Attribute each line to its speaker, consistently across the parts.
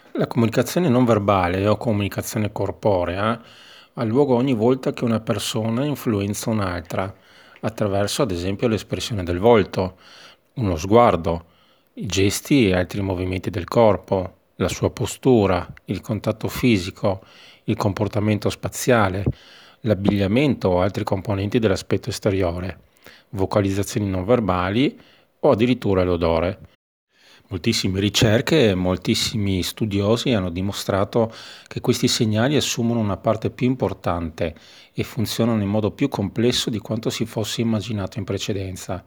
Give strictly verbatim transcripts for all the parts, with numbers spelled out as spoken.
Speaker 1: La comunicazione non verbale o comunicazione corporea ha luogo ogni volta che una persona influenza un'altra, attraverso ad esempio l'espressione del volto, uno sguardo, i gesti e altri movimenti del corpo, la sua postura, il contatto fisico, il comportamento spaziale, l'abbigliamento o altri componenti dell'aspetto esteriore, vocalizzazioni non verbali o addirittura l'odore. Moltissime ricerche e moltissimi studiosi hanno dimostrato che questi segnali assumono una parte più importante e funzionano in modo più complesso di quanto si fosse immaginato in precedenza.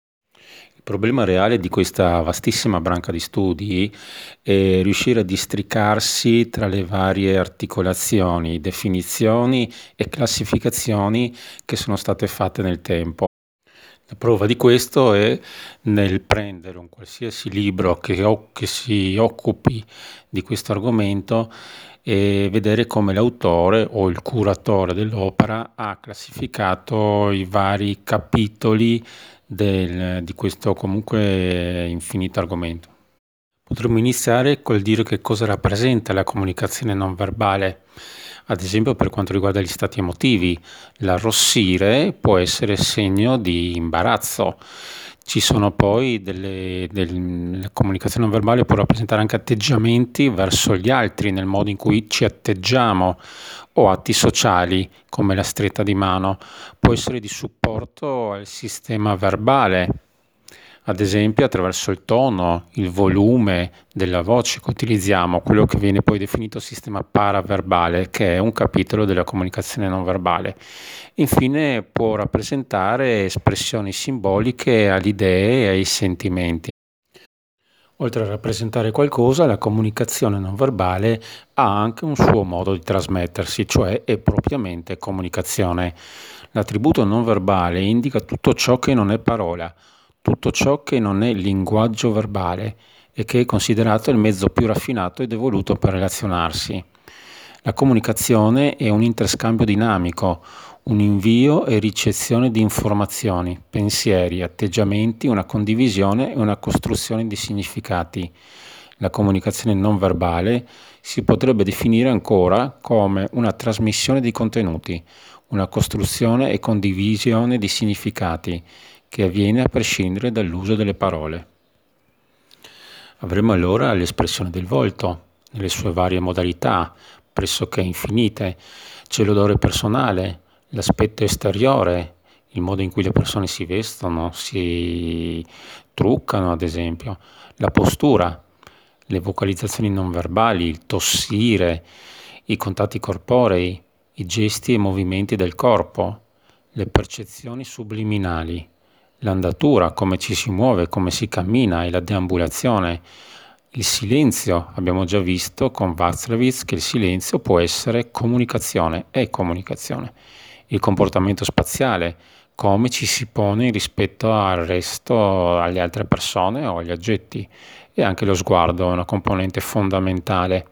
Speaker 1: Il problema reale di questa vastissima branca di studi è riuscire a districarsi tra le varie articolazioni, definizioni e classificazioni che sono state fatte nel tempo. La prova di questo è nel prendere un qualsiasi libro che, o- che si occupi di questo argomento e vedere come l'autore o il curatore dell'opera ha classificato i vari capitoli del- di questo comunque infinito argomento. Potremmo iniziare col dire che cosa rappresenta la comunicazione non verbale. Ad esempio per quanto riguarda gli stati emotivi, l'arrossire può essere segno di imbarazzo. Ci sono poi delle, del- la comunicazione non verbale può rappresentare anche atteggiamenti verso gli altri, nel modo in cui ci atteggiamo, o atti sociali, come la stretta di mano. Può essere di supporto al sistema verbale, ad esempio attraverso il tono, il volume della voce che utilizziamo, quello che viene poi definito sistema paraverbale, che è un capitolo della comunicazione non verbale. Infine può rappresentare espressioni simboliche alle idee e ai sentimenti. Oltre a rappresentare qualcosa, la comunicazione non verbale ha anche un suo modo di trasmettersi, cioè è propriamente comunicazione. L'attributo non verbale indica tutto ciò che non è parola, tutto ciò che non è linguaggio verbale e che è considerato il mezzo più raffinato ed evoluto per relazionarsi. La comunicazione è un interscambio dinamico, un invio e ricezione di informazioni, pensieri, atteggiamenti, una condivisione e una costruzione di significati. La comunicazione non verbale si potrebbe definire ancora come una trasmissione di contenuti, una costruzione e condivisione di significati che avviene a prescindere dall'uso delle parole. Avremo allora l'espressione del volto, nelle sue varie modalità, pressoché infinite. C'è l'odore personale, l'aspetto esteriore, il modo in cui le persone si vestono, si truccano ad esempio, la postura, le vocalizzazioni non verbali, il tossire, i contatti corporei, i gesti e movimenti del corpo, le percezioni subliminali, l'andatura, come ci si muove, come si cammina e la deambulazione. Il silenzio, abbiamo già visto con Václavic che il silenzio può essere comunicazione, è comunicazione. Il comportamento spaziale, come ci si pone rispetto al resto, alle altre persone o agli oggetti. E anche lo sguardo è una componente fondamentale.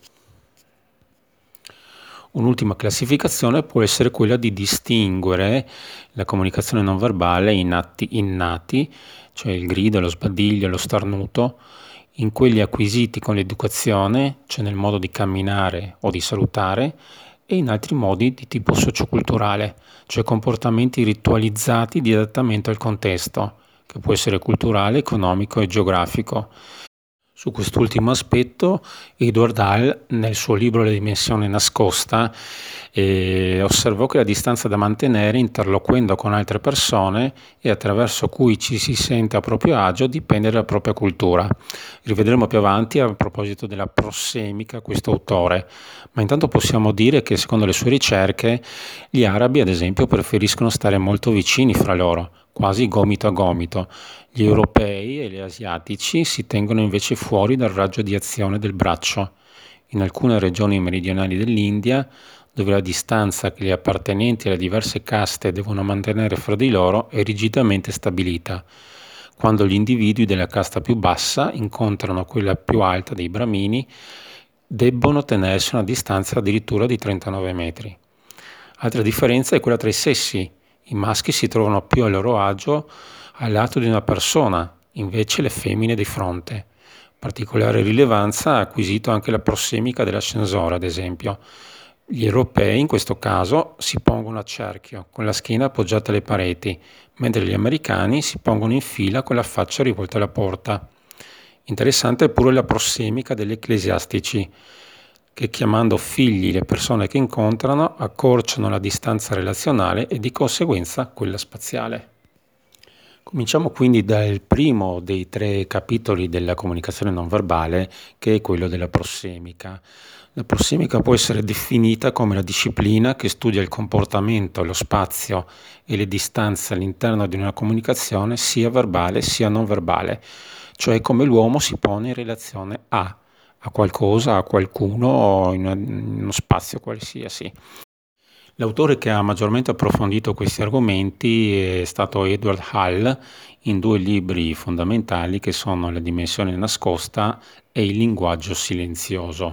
Speaker 1: Un'ultima classificazione può essere quella di distinguere la comunicazione non verbale in atti innati, cioè il grido, lo sbadiglio, lo starnuto, in quelli acquisiti con l'educazione, cioè nel modo di camminare o di salutare, e in altri modi di tipo socioculturale, cioè comportamenti ritualizzati di adattamento al contesto, che può essere culturale, economico e geografico. Su quest'ultimo aspetto, Edward Hall, nel suo libro La dimensione nascosta, eh, osservò che la distanza da mantenere interloquendo con altre persone e attraverso cui ci si sente a proprio agio dipende dalla propria cultura. Rivedremo più avanti a proposito della prossemica questo autore, ma intanto possiamo dire che secondo le sue ricerche gli arabi, ad esempio, preferiscono stare molto vicini fra loro, quasi gomito a gomito. Gli europei e gli asiatici si tengono invece fuori dal raggio di azione del braccio. In alcune regioni meridionali dell'India, dove la distanza che gli appartenenti alle diverse caste devono mantenere fra di loro è rigidamente stabilita, quando gli individui della casta più bassa incontrano quella più alta dei bramini, debbono tenersi una distanza addirittura di trentanove metri. Altra differenza è quella tra i sessi. I maschi si trovano più a loro agio al lato di una persona, invece le femmine di fronte. Particolare rilevanza ha acquisito anche la prossemica dell'ascensore, ad esempio. Gli europei, in questo caso, si pongono a cerchio, con la schiena appoggiata alle pareti, mentre gli americani si pongono in fila con la faccia rivolta alla porta. Interessante è pure la prossemica degli ecclesiastici, che chiamando figli le persone che incontrano, accorciano la distanza relazionale e di conseguenza quella spaziale. Cominciamo quindi dal primo dei tre capitoli della comunicazione non verbale, che è quello della prossemica. La prossemica può essere definita come la disciplina che studia il comportamento, lo spazio e le distanze all'interno di una comunicazione sia verbale sia non verbale, cioè come l'uomo si pone in relazione a, a qualcosa, a qualcuno o in uno spazio qualsiasi. L'autore che ha maggiormente approfondito questi argomenti è stato Edward Hall in due libri fondamentali che sono La dimensione nascosta e Il linguaggio silenzioso.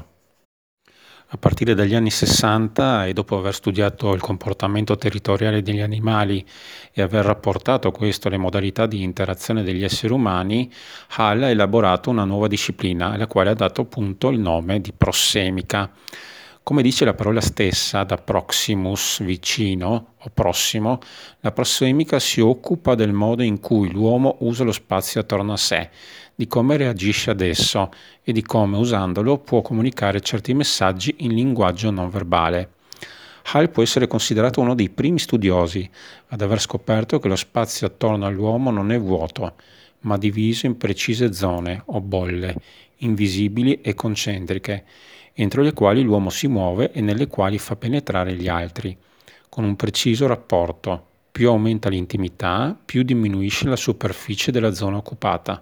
Speaker 1: A partire dagli anni sessanta e dopo aver studiato il comportamento territoriale degli animali e aver rapportato questo alle modalità di interazione degli esseri umani, Hall ha elaborato una nuova disciplina alla quale ha dato appunto il nome di prossemica. Come dice la parola stessa, da proximus, vicino o prossimo, la prossemica si occupa del modo in cui l'uomo usa lo spazio attorno a sé, di come reagisce ad esso e di come usandolo può comunicare certi messaggi in linguaggio non verbale. Hall può essere considerato uno dei primi studiosi ad aver scoperto che lo spazio attorno all'uomo non è vuoto, ma diviso in precise zone o bolle, invisibili e concentriche, entro le quali l'uomo si muove e nelle quali fa penetrare gli altri, con un preciso rapporto. Più aumenta l'intimità, più diminuisce la superficie della zona occupata.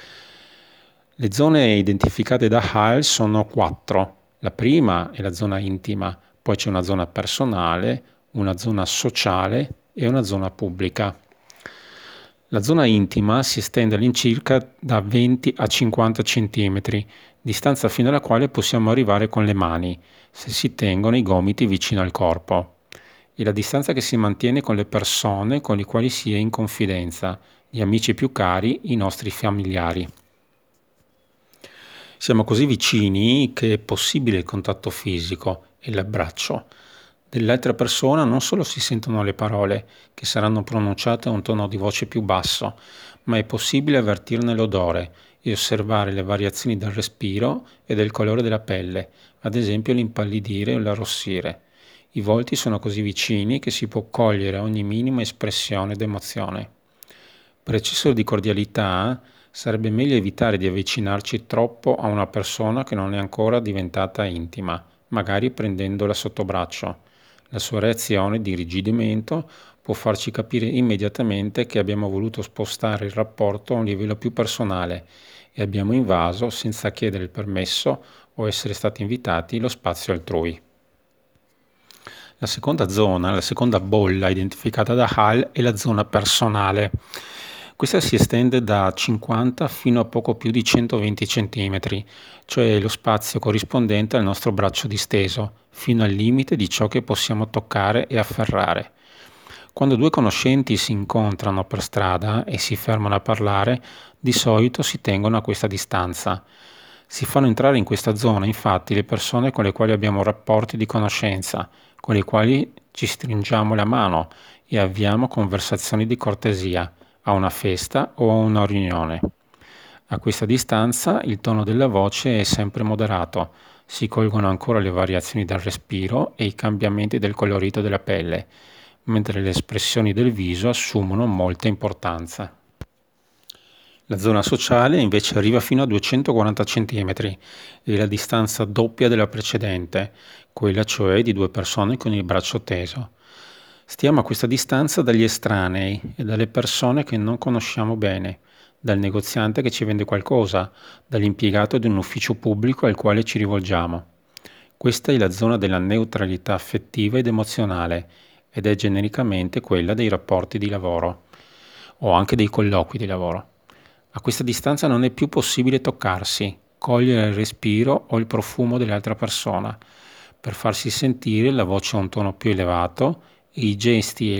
Speaker 1: Le zone identificate da Hall sono quattro. La prima è la zona intima, poi c'è una zona personale, una zona sociale e una zona pubblica. La zona intima si estende all'incirca da venti a cinquanta centimetri, distanza fino alla quale possiamo arrivare con le mani, se si tengono i gomiti vicino al corpo. E la distanza che si mantiene con le persone con le quali si è in confidenza, gli amici più cari, i nostri familiari. Siamo così vicini che è possibile il contatto fisico e l'abbraccio. Dell'altra persona non solo si sentono le parole, che saranno pronunciate a un tono di voce più basso, ma è possibile avvertirne l'odore e osservare le variazioni del respiro e del colore della pelle, ad esempio l'impallidire o l'arrossire. I volti sono così vicini che si può cogliere ogni minima espressione d'emozione. Per eccesso di cordialità, sarebbe meglio evitare di avvicinarci troppo a una persona che non è ancora diventata intima, magari prendendola sotto braccio. La sua reazione di irrigidimento può farci capire immediatamente che abbiamo voluto spostare il rapporto a un livello più personale e abbiamo invaso, senza chiedere il permesso o essere stati invitati, lo spazio altrui. La seconda zona, la seconda bolla identificata da Hall è la zona personale. Questa si estende da cinquanta fino a poco più di centoventi centimetri, cioè lo spazio corrispondente al nostro braccio disteso, fino al limite di ciò che possiamo toccare e afferrare. Quando due conoscenti si incontrano per strada e si fermano a parlare, di solito si tengono a questa distanza. Si fanno entrare in questa zona, infatti, le persone con le quali abbiamo rapporti di conoscenza, con le quali ci stringiamo la mano e avviamo conversazioni di cortesia, a una festa o a una riunione. A questa distanza il tono della voce è sempre moderato, si colgono ancora le variazioni del respiro e i cambiamenti del colorito della pelle, mentre le espressioni del viso assumono molta importanza. La zona sociale invece arriva fino a duecentoquaranta centimetri, è la distanza doppia della precedente, quella cioè di due persone con il braccio teso. Stiamo a questa distanza dagli estranei e dalle persone che non conosciamo bene, dal negoziante che ci vende qualcosa, dall'impiegato di un ufficio pubblico al quale ci rivolgiamo. Questa è la zona della neutralità affettiva ed emozionale ed è genericamente quella dei rapporti di lavoro o anche dei colloqui di lavoro. A questa distanza non è più possibile toccarsi, cogliere il respiro o il profumo dell'altra persona. Per farsi sentire la voce ha un tono più elevato, i gesti e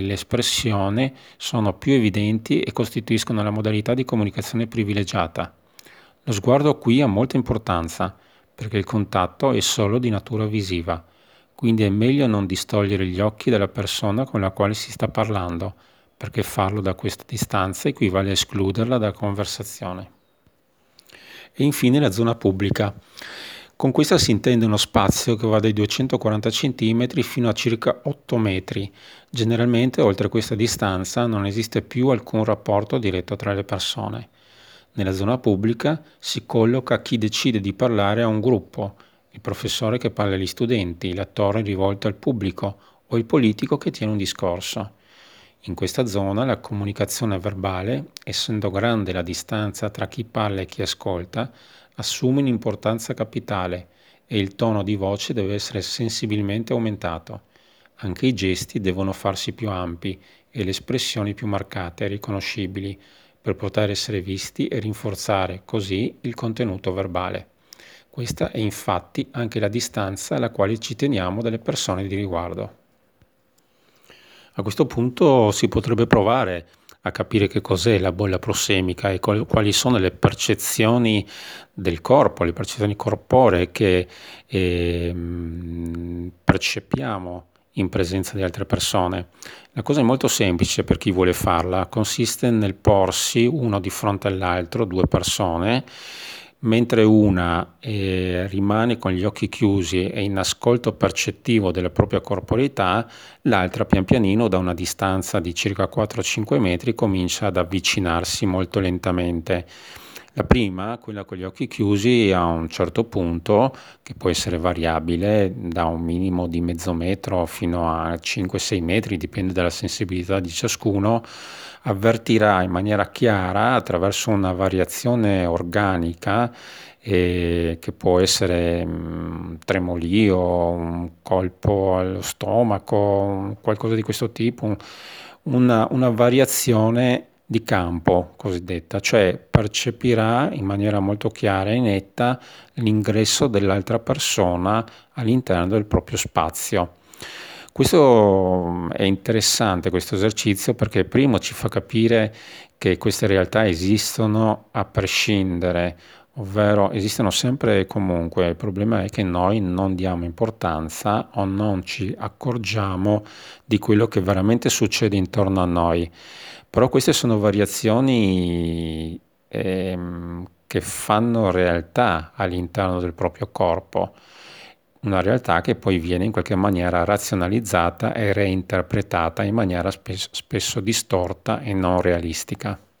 Speaker 1: l'espressione sono più evidenti e costituiscono la modalità di comunicazione privilegiata. Lo sguardo qui ha molta importanza, perché il contatto è solo di natura visiva, quindi è meglio non distogliere gli occhi dalla persona con la quale si sta parlando, perché farlo da questa distanza equivale a escluderla dalla conversazione. E infine la zona pubblica. Con questa si intende uno spazio che va dai duecentoquaranta centimetri fino a circa otto metri. Generalmente oltre questa distanza non esiste più alcun rapporto diretto tra le persone. Nella zona pubblica si colloca chi decide di parlare a un gruppo, il professore che parla agli studenti, l'attore rivolto al pubblico o il politico che tiene un discorso. In questa zona la comunicazione verbale, essendo grande la distanza tra chi parla e chi ascolta, assume un'importanza capitale e il tono di voce deve essere sensibilmente aumentato. Anche i gesti devono farsi più ampi e le espressioni più marcate e riconoscibili per poter essere visti e rinforzare così il contenuto verbale. Questa è infatti anche la distanza alla quale ci teniamo dalle persone di riguardo. A questo punto si potrebbe provare a capire che cos'è la bolla prossemica e quali sono le percezioni del corpo, le percezioni corporee che eh, percepiamo in presenza di altre persone. La cosa è molto semplice per chi vuole farla, consiste nel porsi uno di fronte all'altro, due persone, mentre una eh, rimane con gli occhi chiusi e in ascolto percettivo della propria corporeità, l'altra pian pianino da una distanza di circa quattro cinque metri comincia ad avvicinarsi molto lentamente. La prima, quella con gli occhi chiusi, a un certo punto, che può essere variabile da un minimo di mezzo metro fino a cinque sei metri, dipende dalla sensibilità di ciascuno, avvertirà in maniera chiara attraverso una variazione organica eh, che può essere un tremolio, un colpo allo stomaco, qualcosa di questo tipo, una, una variazione di campo cosiddetta, cioè percepirà in maniera molto chiara e netta l'ingresso dell'altra persona all'interno del proprio spazio. Questo è interessante, questo esercizio, perché primo ci fa capire che queste realtà esistono a prescindere, ovvero esistono sempre e comunque. Il problema è che noi non diamo importanza o non ci accorgiamo di quello che veramente succede intorno a noi. Però queste sono variazioni ehm, che fanno realtà all'interno del proprio corpo, una realtà che poi viene in qualche maniera razionalizzata e reinterpretata in maniera spesso, spesso distorta e non realistica.